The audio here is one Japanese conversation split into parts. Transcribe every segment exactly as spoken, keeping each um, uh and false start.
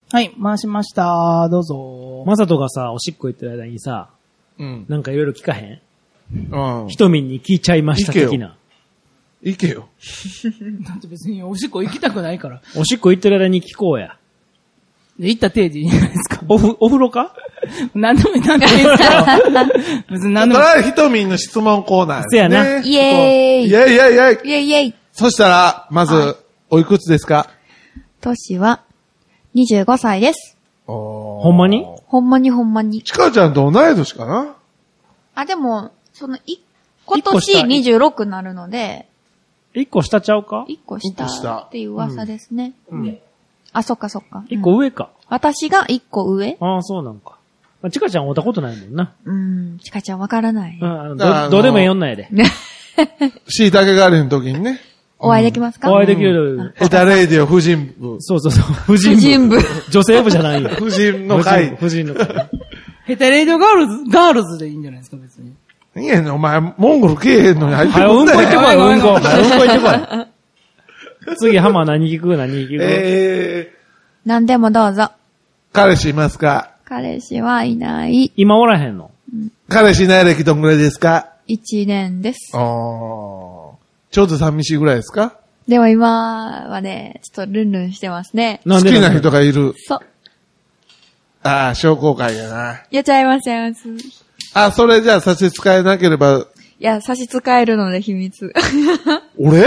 はい、回しました。どうぞ。 まさとがさ、おしっこ行ってる間にさ、うん、なんかいろいろ聞かへん？うん。ひとみんに聞いちゃいました的な。 行けよ。 だって別におしっこ行きたくないから。 おしっこ行ってる間に聞こうや。 行った定時いいじゃないですか。 おふ、お風呂か何でもいい、何でもいいですか別に何でもいい。 それはひとみんの質問コーナー、ね。 せやな。 イェーイ。イェーイイェイイェイイェイ。 イェイイェイ。 そしたら、まず、はい、おいくつですか？ 年は、にじゅうごさいです。 ほんまに？ ほんまにほんまに。 ちかちゃんと同い年かな？ あ、でも、その、い、今年にじゅうろくになるので、 一個下ちゃうか？ 一個下っていう噂ですね。うん。うん、あ、そっかそっか。 一個上か。 私が一個上？ ああ、そうなんか。まあ、ちかちゃん会ったことないもんな。 うん、ちかちゃんわからない。 うん、あのど、どうでもええ女やで。 しいたけ狩りの時にね。 お会いできますか？ お会いできる。 ヘタレイディオ婦人部。 そうそうそう。婦人部。婦人部。女性部じゃないよ。 婦人の会。 婦人の会。 ヘタレイディオガールズ、ガールズでいいんじゃないですか、別に。 いいやねん、お前、モンゴルけえへんのに入ってくんだよ。うんこ行ってこい、うんこ。うんこ行ってこい。次、ハマー何聞く何聞くえー。 何でもどうぞ。 彼氏いますか？ 彼氏はいない。 今おらへんの？ うん、彼氏いない歴どんぐらいですか？ 一年です。 あー。ちょうど寂しいぐらいですか？ でも今はね、ちょっとルンルンしてますね。 好きな人がいる。 そう。 ああ、商工会やな。 やっちゃいます、やいます。 あ、それじゃあ差し支えなければ。いや、差し支えるので秘密。 俺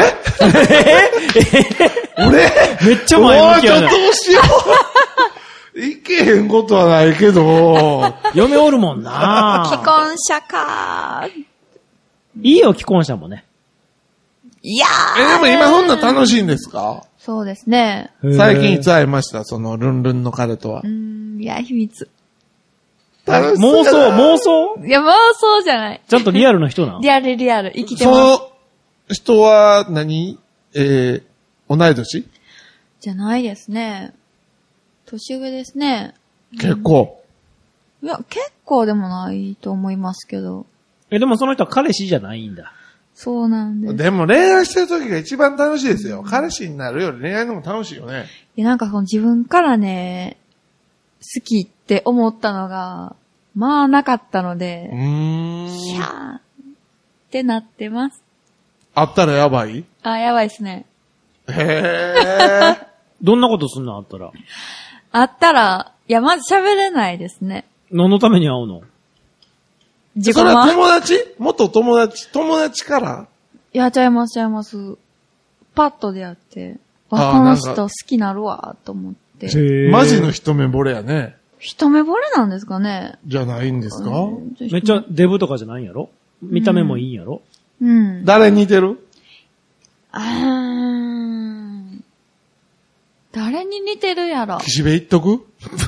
俺めっちゃ前向きやな。 もうちょっとどうしよう。いけへんことはないけど。 嫁おるもんな。 既婚者か。 いいよ、既婚者もね。 いやー。 え、でも今そんな楽しいんですか？ そうですね。 最近いつ会いましたそのルンルンの彼とは。 うーん、いや、秘密。 妄想、妄想？ いや、妄想じゃない。 ちゃんとリアルな人なの？ リアルリアル。生きてます。 その人は何？えー、同い年？ じゃないですね。年上ですね。 結構。 いや、結構でもないと思いますけど。 え、でもその人は彼氏じゃないんだ。 そうなんです。 でも恋愛してる時が一番楽しいですよ。彼氏になるより恋愛の方が楽しいよね。 いや、なんかその自分からね、好きって思ったのが、まあなかったので、 うーん。 ひゃーってなってます。 あったらやばい？ あ、やばいですね。 へー。 どんなことすんのあったら？ あったら、いや、まず喋れないですね。 何のために会うの？ 自己それは友達？元友達？友達から？ いや、ちゃいます、ちゃいます。パッと出会って、あ、この人好きなるわ、と思って。 マジの一目惚れやね。 一目惚れなんですかね？ じゃないんですか？ めっちゃデブとかじゃないんやろ？見た目もいいんやろ？ うん。 誰に似てる？ あー。誰に似てるやろ？ 岸辺一徳？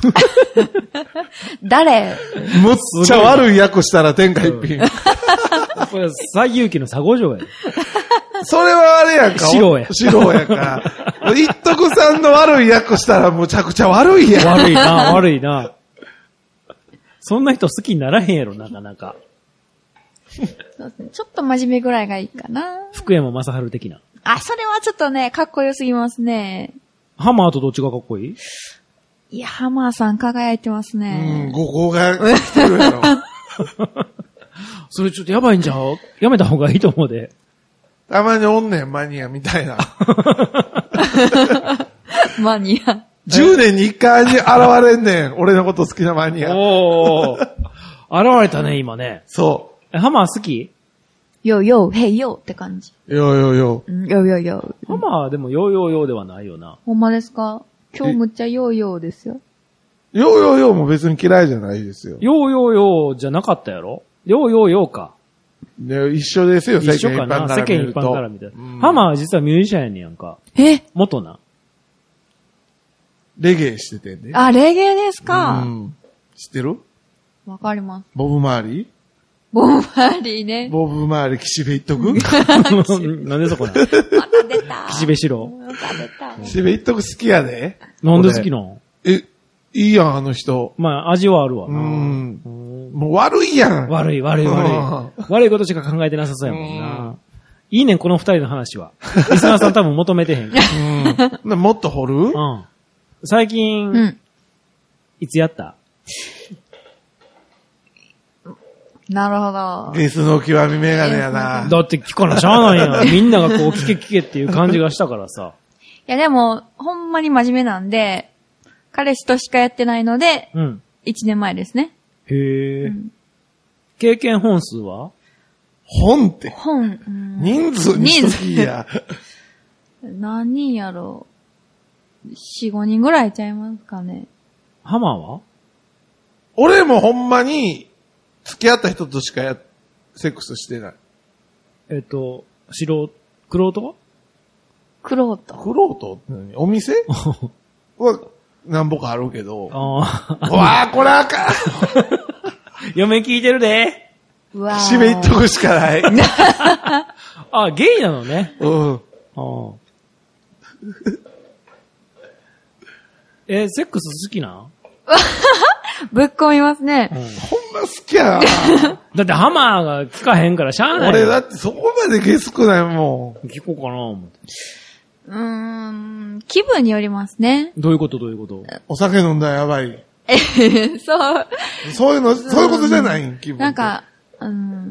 誰？ むっちゃ悪い役したら天下一品。 これ、西遊記の佐護城やで。 それはあれやんか。 四郎や。 四郎やか。一徳さんの悪い役したらむちゃくちゃ悪いやん。 悪いな、悪いな。そんな人好きにならへんやろ、なかなか。 そうですね。ちょっと真面目ぐらいがいいかな。 福山雅治的な。 あ、それはちょっとね、かっこよすぎますね。 ハマーとどっちがかっこいい？ いや、ハマーさん輝いてますね。 うん、ここが来てるやろ。 それちょっとやばいんじゃん。やめた方がいいと思うで。 たまにおんねん、マニアみたいな。 マニア。 じゅうねんにいっかいに現れんねん。俺のこと好きなマニア。 おー。現れたね、今ね。 そう。 え、ハマー好き？ ヨーヨー、ヘイヨーって感じ。 ヨーヨーヨー。うん、ヨーヨーヨー。ハマーでもヨーヨーヨーではないよな。 ほんまですか？今日むっちゃヨーヨーですよ。 ヨーヨーヨーも別に嫌いじゃないですよ。 ヨーヨーヨーじゃなかったやろ？ヨーヨーヨーか。 ね、一緒ですよ、世間一般から見ると。 世間一般から見たら。うん、ハマーは実はミュージシャンやねんやんか。 え？ 元な。 レゲエしててね。 あ、レゲエですか？ うん。知ってる？ わかります。 ボブマーリー？ ボブマーリーね。 ボブマーリー、岸辺一徳？ なんでそこなの？ また出た。 岸辺四郎？ また出た。 岸辺一徳好きやで。 なんで好きなの？ え、いいやん、あの人。 まあ、味はあるわな。 うん。もう悪いやん。 悪い、悪い、悪い。悪いことしか考えてなさそうやもんな。いいねん、この二人の話は。リスナーさん多分求めてへんから。 うん。もっと掘る？ うん。最近、うん、 いつやった？ なるほど。 ゲスの極みメガネやな。 だって聞かなしゃあないやん。みんながこう聞け聞けっていう感じがしたからさ。 いやでも、ほんまに真面目なんで、彼氏としかやってないので、うん。いちねんまえですね。 へえ、うん。経験本数は？ 本って。 本。うん、 人数にしときや。 何人やろう。よん、ごにんぐらいちゃいますかね。 ハマーは？ 俺もほんまに、付き合った人としかや、セックスしてない。 えっと、素人、クロートは？ クロート。 クロートって何？お店は、なんぼかあるけど。 ああ。わあ、これあかん。 嫁聞いてるで。 うわ締めいっとくしかない。 あ、ゲイなのね。 うん。あえ、セックス好きな？ ぶっ込みますね。 うん、ほんま好きやな。 だってハマーが聞かへんからしゃあない。 俺だってそこまでゲスくないもん。 聞こうかな思って。 うーん、気分によりますね。 どういうことどういうこと？ お酒飲んだらやばい。 えそう。 そういうの、そういうことじゃないん気分。 なんか、うん、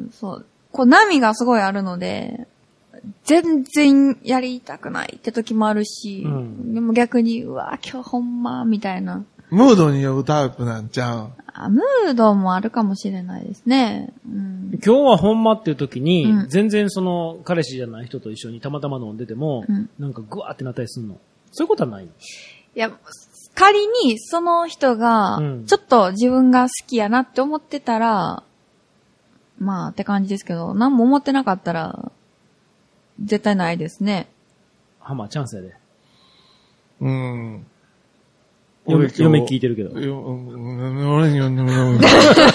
そう。こう波がすごいあるので、全然やりたくないって時もあるし、うん、でも逆に、うわ、今日ほんま、みたいな。 ムードによるタイプなんちゃう？ あ、ムードもあるかもしれないですね。うん、 今日はほんまっていう時に、うん、全然その彼氏じゃない人と一緒にたまたま飲んでても、うん、なんかグワーってなったりするの？そういうことはないの？いや、仮にその人が、ちょっと自分が好きやなって思ってたら、うん、まあって感じですけど、何も思ってなかったら、絶対ないですね。 ハマーチャンスやで。 うーん。 嫁、嫁聞いてるけど。 俺に呼んでもらう。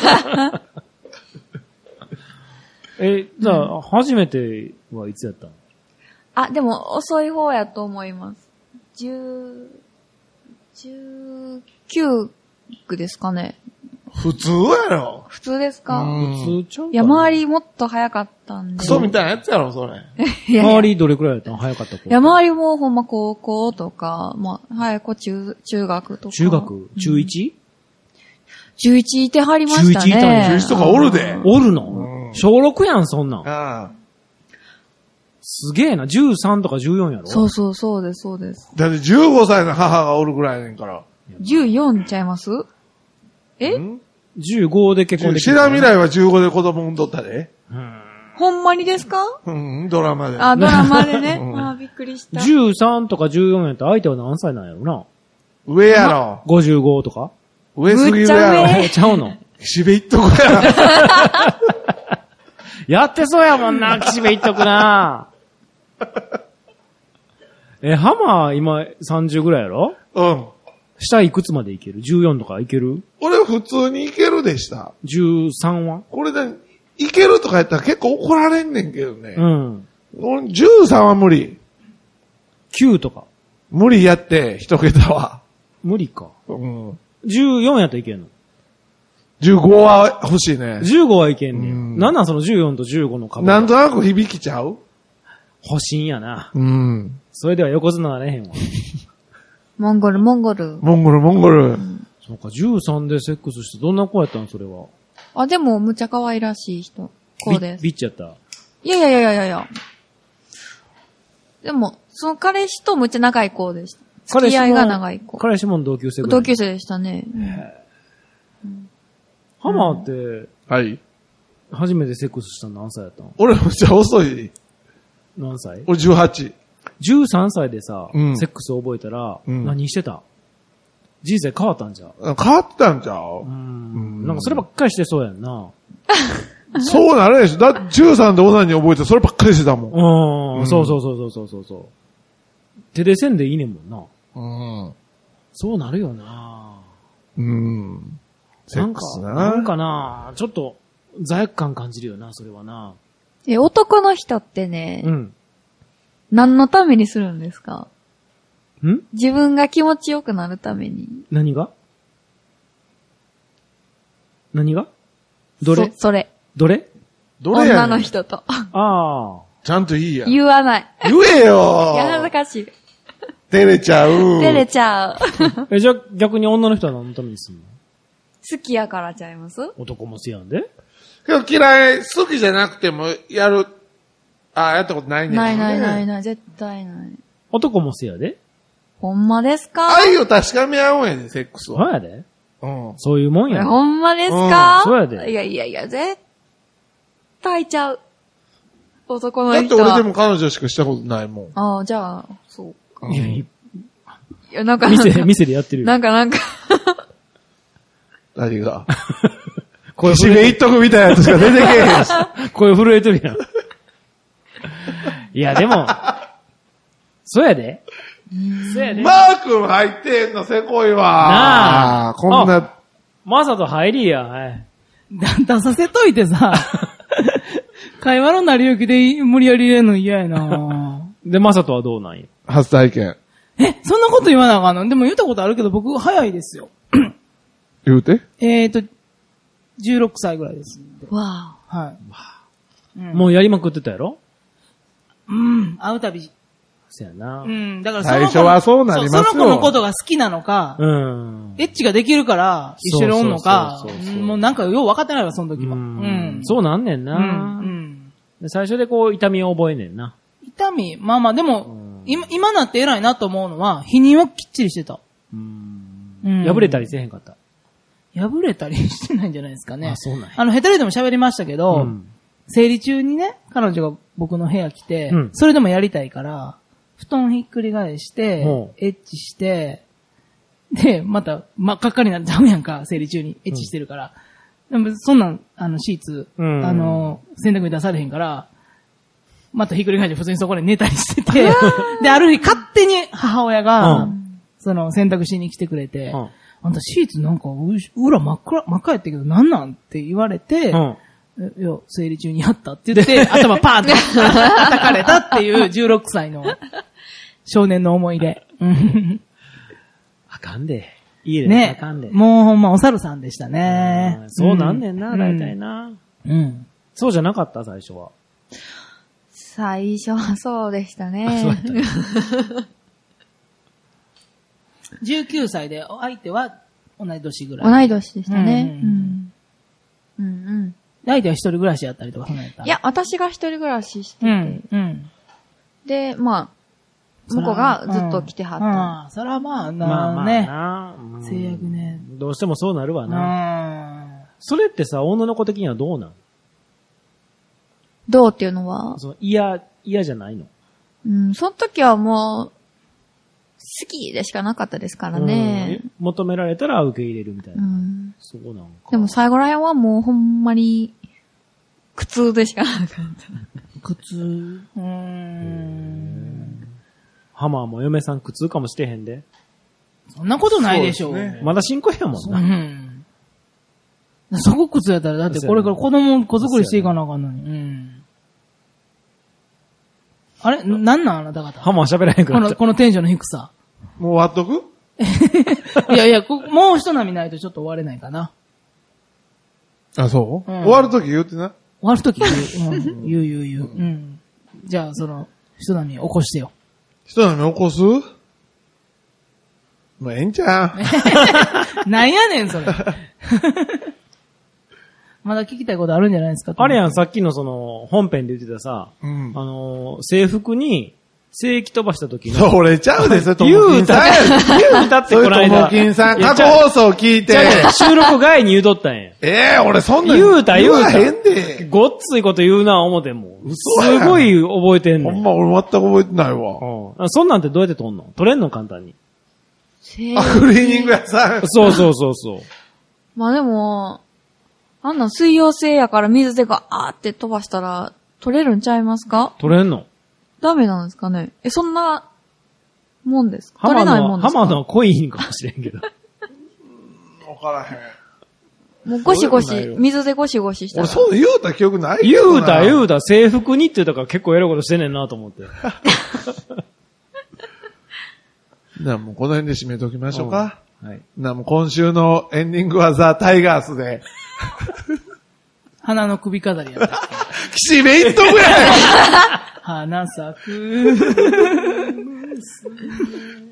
え、じゃあ、うん、初めてはいつやったの？ あ、でも遅い方やと思います。十、十九区ですかね。 普通やろ。 普通ですか？ 普通ちゃうかな。 いや、周りもっと早かったんで。 クソみたいなやつやろ、それ。 いやいや周りどれくらいやったの？早かった子。 いや、周りもほんま高校とか、まあ、早く中、中学とか。 中学？中 いち？ 中いちいてはりましたね。中いちいたん中いちとかおるで。 おるの？小ろくやん、そんなん。 ああ。 すげえな。じゅうさんとかじゅうよんやろ？ そうそう、そうです、そうです。 だってじゅうごさいの母がおるぐらいやねんから。 じゅうよんちゃいます？え？ じゅうごで結婚できる。 知ら未来はじゅうごで子供産んどったで。 うん。 ほんまにですか？ うん、ドラマで。 あ、ドラマでね。うん、あ、びっくりした。 じゅうさんとかじゅうよんやったら相手は何歳なんやろな？ 上やろ。 ごじゅうごとか？ 上すぎるやろ。 え、ちゃうの？ 岸辺一徳や。 やってそうやもんな、岸辺一徳な。え、ハマー今さんじゅうぐらいやろ？ うん。 下いくつまでいける？ じゅうよん とかいける？ 俺普通にいけるでした。 じゅうさんは？ これで、いけるとかやったら結構怒られんねんけどね。 うん。 俺じゅうさんは無理。 きゅうとか。 無理やって、一桁は。 無理か。 うん。 じゅうよんやったらいけんの？ じゅうごは欲しいね。 じゅうごはいけんねん。なんなんそのじゅうよんとじゅうごの株。 なんとなく響きちゃう？ 欲しいんやな。 うん。 それでは横綱なれへんわ。 モンゴル、モンゴル。 モンゴル、モンゴル。うん、 そうか、じゅうさんでセックスしてどんな子やったんそれは。 あ、でも、むちゃ可愛らしい人。子です。 ビッチやった？ いやいやいやいやいや。でも、その彼氏とむっちゃ長い子でした。付き合いが長い子。 彼氏も同級生ぐらい。 同級生でしたね。 うん、ハマーって、 はい。 初めてセックスしたの何歳やったの？ 俺めっちゃ遅い。 何歳？ 俺じゅうはち。 じゅうさんさいでさ、 うん、セックス覚えたら、うん、何してた？人生変わったんじゃう？ 変わったんちゃう？ うん。なんかそればっかりしてそうやんな。 そうなるでしょ。だってじゅうさんでオナニー覚えてそればっかりしてたもん。 うん。うん、そうそうそうそうそうそう。手でせんでいいねんもんな。 うん。 そうなるよな。 うん。セックスな。 なんかな、ちょっと罪悪感感じるよな、それはな。 え、男の人ってね、 うん。 何のためにするんですか？ ん？ 自分が気持ちよくなるために。 何が？何が？どれ？ そ、それ。 どれ？ どれやねん？ 女の人と。 ああ。 ちゃんといいや。 言わない。 言えよ。 いや、恥ずかしい。 照れちゃう。 照れちゃう。 え、じゃあ逆に女の人は何のためにすんの？ 好きやからちゃいます？ 男もせやんで。 けど嫌い、好きじゃなくてもやる、あ、やったことないねん、ね。 ないないないない、絶対ない。 男もせやで。 ほんまですか？ 愛を確かめ合うんやねん、セックスは。 そうやで。 うん。 そういうもんや。 ほんまですか？ うん、そうやで。 いやいやいや、絶対ちゃう。男のだって人は。 俺でも彼女しかしたことないもん。 ああ、じゃあ、そうか。 いやいいや、なんか、 店で、店でやってるよ。 なんかなんか何が声締め一徳みたいなやつしか出てけえへんし。 声震えてるやん。いや、でも、そうやで。そうやで。 マー君入ってんの、せこいわ。 なあ。 こんな。 まさと入りや、はい。 出させといてさ、会話の成り行きで無理やり入れるの嫌やなで、まさとはどうなんや。 初体験。 え、そんなこと言わなあかんの？でも言ったことあるけど僕早いですよ。 言うてえーと、じゅうろくさいぐらいです。 わぁ。はい。 うん、もうやりまくってたやろ？ うん、会うたび。 そやな。 うん、だからその子最初はそうなりますよ。 その子のことが好きなのか、 うん。 エッチができるから一緒におんのかそうそうそうそう、 もうなんかよう分かってないわ、その時は。 ううんん。 そうなんねんな。 うん。うんで最初でこう痛みを覚えねんな。 痛み、まあまあでも、 うん、 今、今なって偉いなと思うのは、否認はきっちりしてた。 うん。 うん破れたりせえへんかった。 破れたりしてないんじゃないですかね。 あ、そうなんや。 あの、ヘタレでも喋りましたけど、 うん、 生理中にね、彼女が僕の部屋来て、 うん、 それでもやりたいから、布団ひっくり返して、 うん、 エッチして、で、また、真っ赤っかになっちゃうやんか、生理中にエッチしてるから。うん、でもそんなん、あの、シーツ、うん、あの、洗濯に出されへんから、またひっくり返して普通にそこで寝たりしてて、で、ある日勝手に母親が、うん、その、洗濯しに来てくれて、うん、あんたシーツなんか、裏真っ暗、真っ赤やったけどなんなんって言われて、うんいや、生理中にやったって言って、頭パーンって叩かれたっていうじゅうろくさいの少年の思い出。 あかんで。家でね。 あかんで。 もうほんまお猿さんでしたね。 そうなんねんな、大体な。 うん。 そうじゃなかった最初は。 最初はそうでしたね。そうだったじゅうきゅうさいで相手は同い年ぐらい。 同い年でしたね。うん。うんうん。 相手は一人暮らしやったりとかそんなんやった？ いや、私が一人暮らししてて。 うんうん、 で、まあ、向こうがずっと来てはった。うん、 ああ、そらまあな、 まあまあね。 な、 うん、制約ね。 どうしてもそうなるわな。それってさ、女の子的にはどうなん？ どうっていうのはその嫌、嫌じゃないの？ うん、その時はもう、好きでしかなかったですからね。 うん、求められたら受け入れるみたいな。うん、そうなんか。 でも最後らへんはもうほんまに、苦痛でしかなかった。 苦痛。うーん。 ハマーも嫁さん苦痛かもしてへんで。 そんなことないでしょう。 ね、まだ新婚やもんな。 うん。そこ苦痛やったら、だってこれから子供子作りしていかなあかんのに。うん。あれなんなんあなた方。 ハマー喋らへんくなった。 この、このテンションの低さ。 もう終わっとくいやいや、もう一波ないとちょっと終われないかな。 あ、そう、うん、終わるとき言うてな。 終わるとき言う、うん。言う言う言う。うん。じゃあ、その、一波起こしてよ。 一波起こすまあ、ええんちゃうなんやねん、それ。まだ聞きたいことあるんじゃないですか？ あれやん、さっきのその、本編で言ってたさ、うん、あの、制服に、正規飛ばした時の。 それちゃうですよ、ともきんさん。言うたってこの間。 ともきんさん、過去放送聞いて。 収録外に言うとったんや。 ええー、俺そんな言うた言うた。 言わへんで。 ごっついこと言うな、思ても。 嘘すごい覚えてんの。 ほんま俺全く覚えてないわ。 うん。そんなんってどうやって撮んの？撮れんの簡単に。 あ、クリーニング屋さん。 そうそうそうそう。 まあでも、あんな水溶性やから水でガーって飛ばしたら、取れるんちゃいますか？ 取れんの？ ダメなんですかね？え、そんな、もんですか？取れないもんですか？ ハマのは濃いんかもしれんけど。 わからへん。 もうゴシゴシ、水でゴシゴシしたら。 俺そう言うた記憶ないけどな。言うた言うた、制服にって言うたから結構やることしてんねんなと思って。 じゃあもうこの辺で締めときましょうか。うん、はい。なもう今週のエンディングはザ・タイガースで。 花の首飾りやった。 締めいっとくやん花咲く。